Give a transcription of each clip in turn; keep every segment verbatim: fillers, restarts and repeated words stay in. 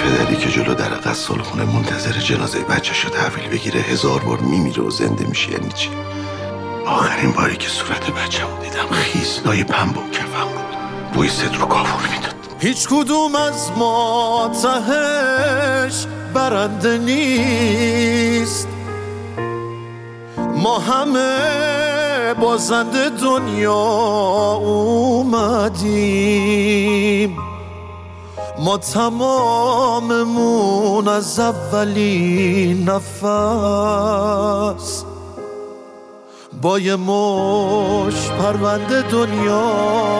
پدری که جلو در غسال خونه منتظر جنازه بچه‌شو تحویل بگیره هزار بار میمیره و زنده میشه یعنی چی؟ آخرین باری که صورت بچه‌مو دیدم خیس لای پنبه و کفم بود، بوی صدر و کافور میداد. هیچ کدوم از ما تهش برنده نیست، ما همه بازنده دنیا اومدیم، ما تماممون از اولین نفس با یه مش پرونده دنیا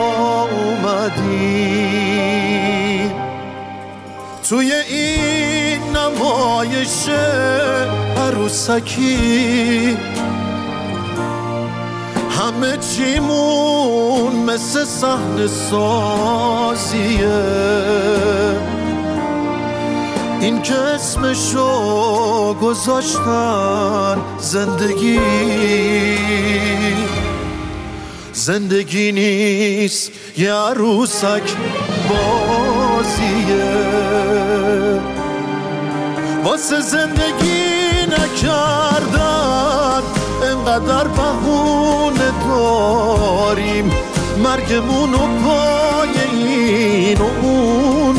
اومدیم. توی این نمایش عروسکی همه چیمون مثل صحنه سازیه، این که اسمشو گذاشتن زندگی، زندگی نیست یه عروسک بازیه. واسه زندگی نکردن انقدر بهونه داریم، مرگمونو پای این و اون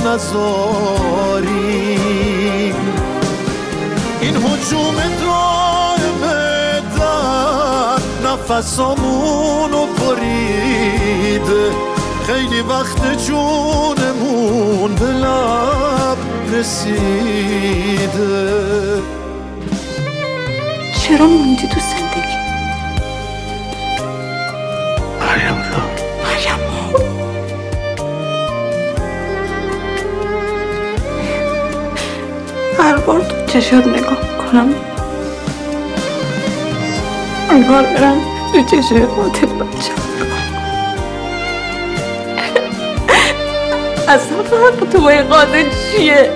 نذاریم. این هجوم دائمه در نفسامونو بریده، خیلی وقت جونمون به لب رسیده. چرا موندی تو زندگی؟ مریم جان، مریم هر بار تو چشات نگاه کنم انگار برم تو چشای قاتل بچه اصلا فقط با تو با این قاتل چیه؟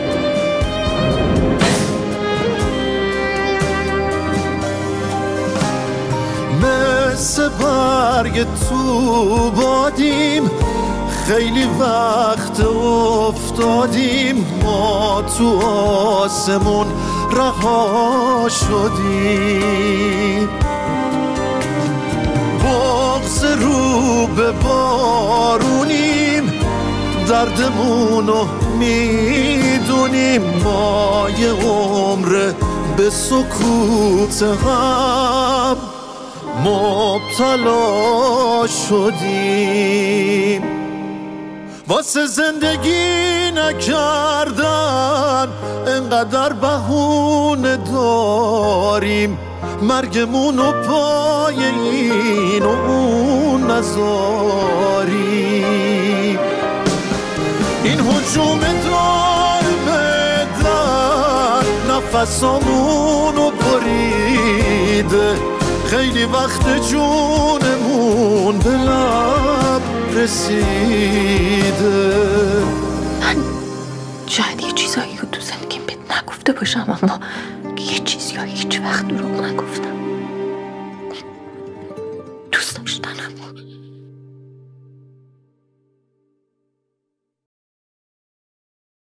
مثل برگ تو بادیم، خیلی وقت افتادیم، ما تو آسمون رها شدیم. بغض رو به بارونیم، دردمونو میدونیم، ما یه عمر به سکوت هم مبتلا شدیم. واسه زندگی نکردن انقدر بهونه داریم، مرگمونو پای این و اون نذاریم. این هجوم دائمه در نفسامونو بریده، خیلی وقت جونمون به لب رسیده. من شاید یه چیزایی که تو زندگیم بهت نگفته باشم، اما یه چیزی ها هیچ وقت دروغ نگفتم.